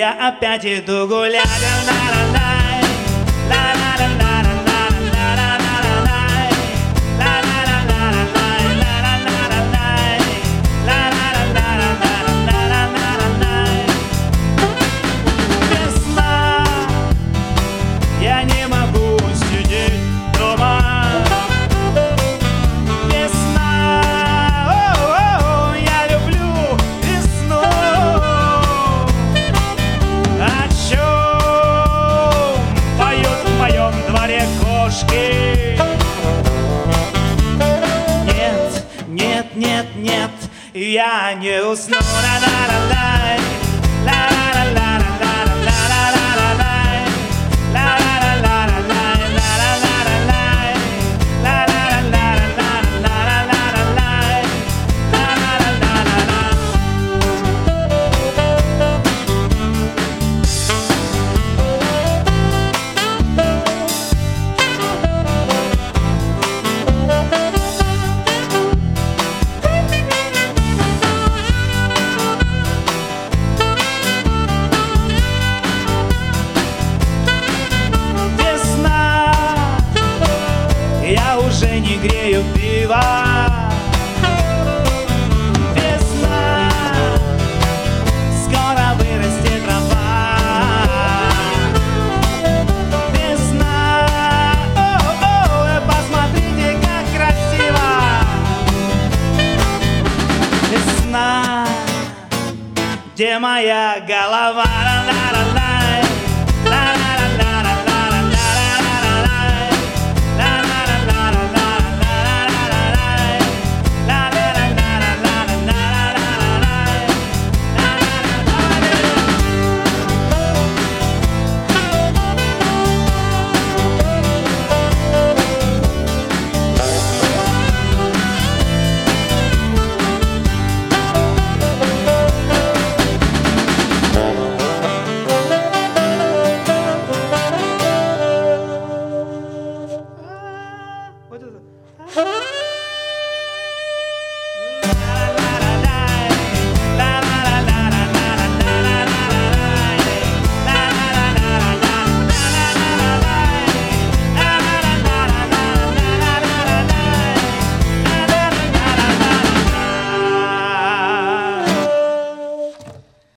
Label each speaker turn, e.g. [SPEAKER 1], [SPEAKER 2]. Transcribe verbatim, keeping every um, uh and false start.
[SPEAKER 1] я опять иду гулять. Весна, я не могу сидеть дома. Весна, о-о-о, я люблю весну. О чем поют в моем дворе кошки? Нет, нет, нет, нет, я не усну. Ла-ла-ла-лай, ла-ла-ла-ла-ла-ла-ла-ла-ла-ла-лай, ла-ла-ла-ла-ла-лай, ла-ла-ла-ла-лай, ла-ла-ла-ла-ла-ла-ла-ла-лай, ла-ла-ла-ла-ла-ла. Весна, я уже не грею пиво. Весна, скоро вырастет трава. Весна, о-о, посмотрите, как красиво. Весна, где моя голова? Ла-ла-ла-ла.